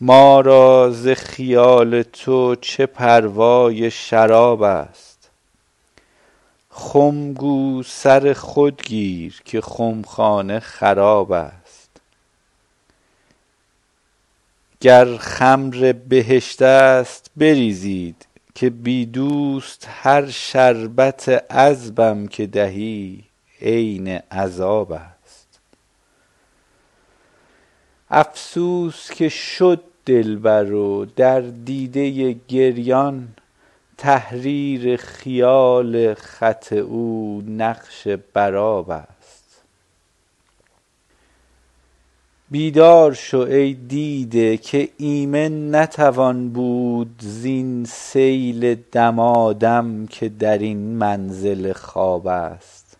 ما را ز خیال تو چه پروای شراب است. خم گو سر خود گیر که خمخانه خراب است. گر خمر بهشت است بریزید که بی دوست هر شربت عذبم که دهی عین عذاب است. افسوس که شد دلبر و در دیده گریان تحریر خیال خط او نقش بر آب است. بیدار شو ای دیده که ایمن نتوان بود زین سیل دمادم که در این منزل خواب است.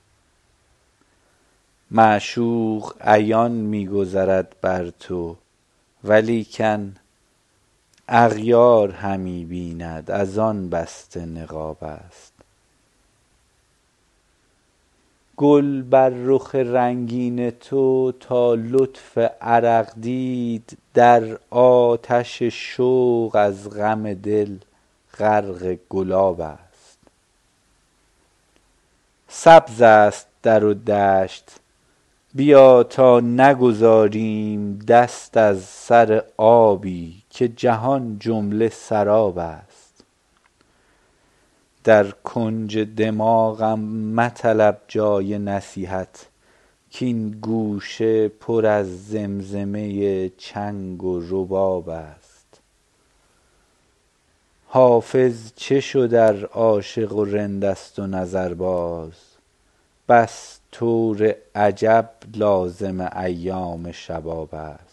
معشوق عیان می گذرد بر تو ولیکن اغیار همی بیند از آن بسته نقاب است. گل بر رخ رنگین تو تا لطف عرق دید در آتش شوق از غم دل غرق گلاب است. سبز است در و دشت بیا تا نگذاریم دست از سر آبی که جهان جمله سراب است. در کنج دماغم مطلب جای نصیحت کاین گوشه پر از زمزمه چنگ و رباب است. حافظ چه شد ار عاشق و رند است و نظرباز بس طور عجب لازم ایام شباب است.